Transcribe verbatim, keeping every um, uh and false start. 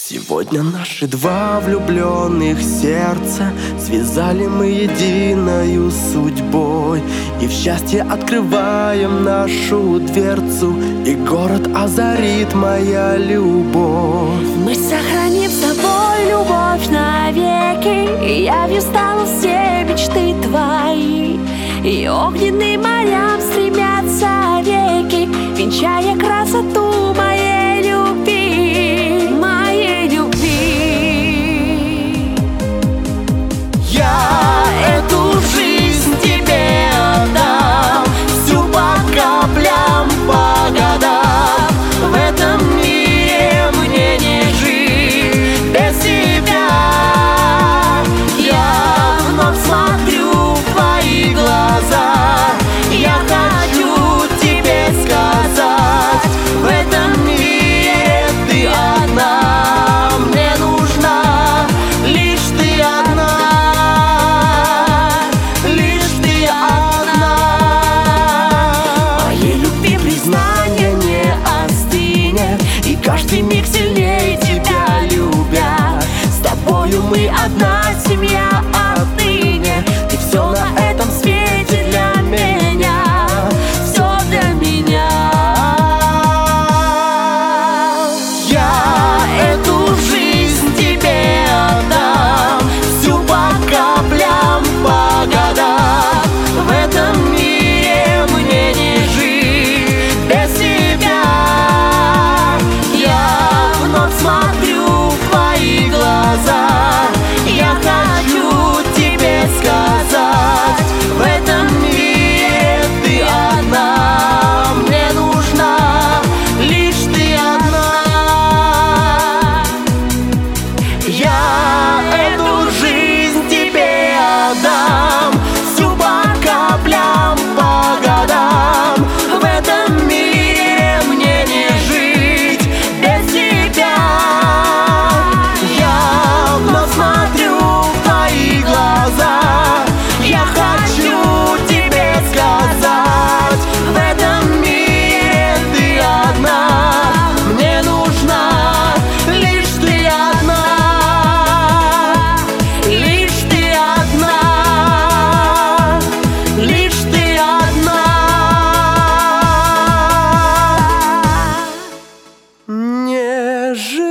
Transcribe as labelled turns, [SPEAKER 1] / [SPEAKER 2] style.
[SPEAKER 1] Сегодня наши два влюбленных сердца связали мы единою судьбой, и в счастье открываем нашу дверцу, и город озарит моя любовь.
[SPEAKER 2] Мы сохраним с тобой любовь навеки, и явью станут все мечты твои, и огненным морям стремятся реки, венчая красоту моей любви, моей любви.
[SPEAKER 1] Я эту жизнь тебе отдам, всю по каплям, по годам. В этом мире мне не жить без тебя. Я вновь смотрю в твои глаза, я хочу тебе сказать: в этом мире ты одна, мне нужна лишь ты одна, лишь ты одна. Моей любви признание не остынет, и каждый миг сильнее тебя любя. С тобою мы одна семья отныне, ты все на этом свете для меня, все для меня. Я эту жизнь тебе отдам, всю по каплям, по годам. В этом мире мне не жить без тебя. Я вновь смотрю в твои глаза, я хочу тебе сказать: в этом мире ты одна, мне нужна лишь ты одна. Я эту жизнь тебе отдам, всю по каплям, по годам. В этом мире мне не жить без тебя. Я вновь смотрю в твои глаза, я хочу тебе сказать: в этом мире ты одна, мне нужна лишь ты одна, лишь ты одна, лишь ты одна. Не жить